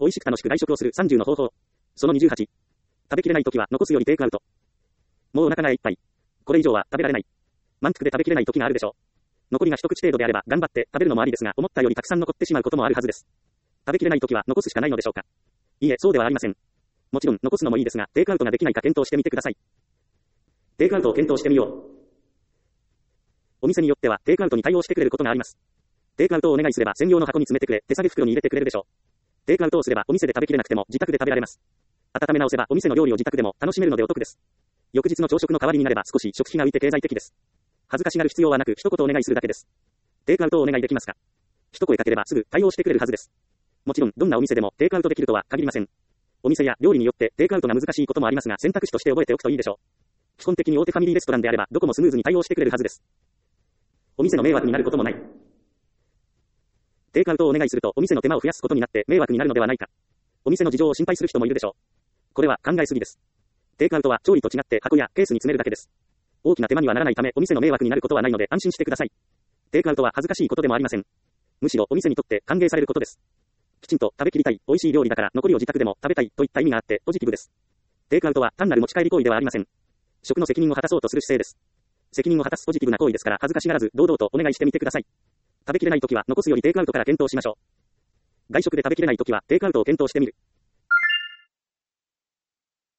美味しく楽しく外食をする30の方法。その28。食べきれないときは残すよりテイクアウト。もうお腹がいっぱい。これ以上は食べられない。満腹で食べきれないときがあるでしょう。残りが一口程度であれば頑張って食べるのもありですが、思ったよりたくさん残ってしまうこともあるはずです。食べきれないときは残すしかないのでしょうか。いいえ、そうではありません。もちろん残すのもいいですが、テイクアウトができないか検討してみてください。テイクアウトを検討してみよう。お店によってはテイクアウトに対応してくれることがあります。テイクアウトをお願いすれば専用の箱に詰めてくれ、手提げ袋に入れてくれるでしょう。テイクアウトをすればお店で食べきれなくても自宅で食べられます。温め直せばお店の料理を自宅でも楽しめるのでお得です。翌日の朝食の代わりになれば少し食費が浮いて経済的です。恥ずかしがる必要はなく一言お願いするだけです。テイクアウトをお願いできますか。一声かければすぐ対応してくれるはずです。もちろんどんなお店でもテイクアウトできるとは限りません。お店や料理によってテイクアウトが難しいこともありますが、選択肢として覚えておくといいでしょう。基本的に大手ファミリーレストランであればどこもスムーズに対応してくれるはずです。お店の迷惑になることもない。テイクアウトをお願いするとお店の手間を増やすことになって迷惑になるのではないか。お店の事情を心配する人もいるでしょう。これは考えすぎです。テイクアウトは調理と違って箱やケースに詰めるだけです。大きな手間にはならないためお店の迷惑になることはないので安心してください。テイクアウトは恥ずかしいことでもありません。むしろお店にとって歓迎されることです。きちんと食べきりたい、美味しい料理だから残りを自宅でも食べたいといった意味があってポジティブです。テイクアウトは単なる持ち帰り行為ではありません。食の責任を果たそうとする姿勢です。責任を果たすポジティブな行為ですから恥ずかしがらず堂々とお願いしてみてください。食べきれないときは残すよりテイクアウトから検討しましょう。外食で食べきれないときはテイクアウトを検討してみる。